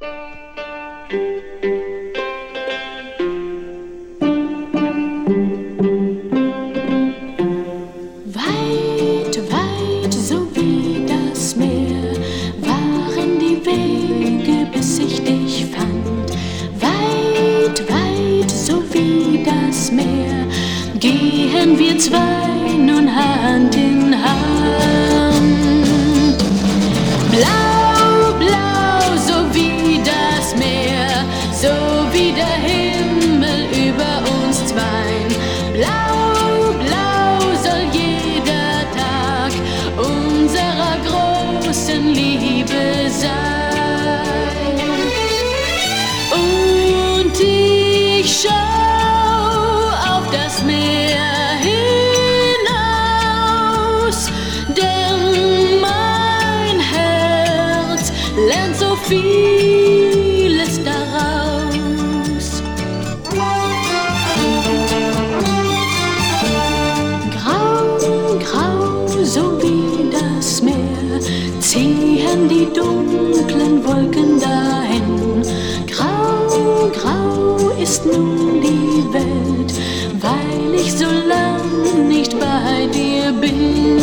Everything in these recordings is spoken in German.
Weit, weit, so wie das Meer, waren die Wege, bis ich dich fand. Weit, weit, so wie das Meer, gehen wir zwei nun Hand in Hand. Blau, blau, so wie das Meer, so wie der Himmel über uns zweien. Blau, blau soll jeder Tag unserer großen Liebe sein. Und ich schau auf das Meer hinaus, denn mein Herz lernt so vieles daraus. Grau, grau, so wie das Meer, ziehen die dunklen Wolken dahin. Grau, grau ist nun die Welt, weil ich so lang nicht bei dir bin.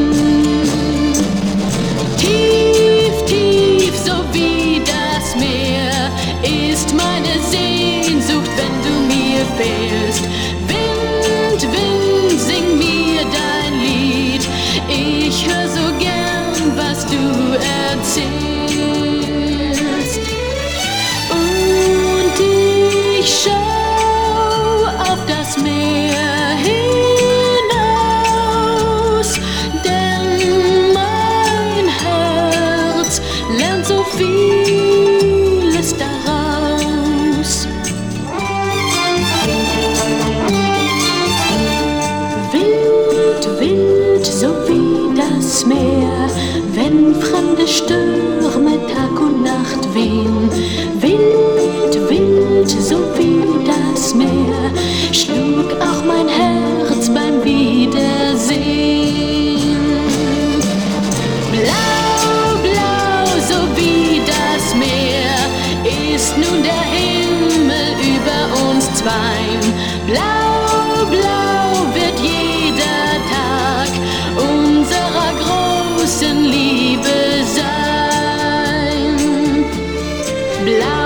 Tief, tief, so wie das Meer, ist meine Sehnsucht, wenn du mir fehlst. Wind, Wind, sing mir dein Lied, ich hör so gern, was du erzählst. Und ich schau auf das Meer hinaus, denn mein Herz lernt so vieles daraus. Wild, wild, so wie das Meer, wenn fremde Stürme Tag und Nacht wehen. Wild, wild, so wie das Meer, schlug auch mein Herz beim Wiedersehen. Blau, blau, so wie das Meer, ist nun der Himmel über uns zweien. Blau, blau wird jeder Tag unserer großen Liebe sein. Blau,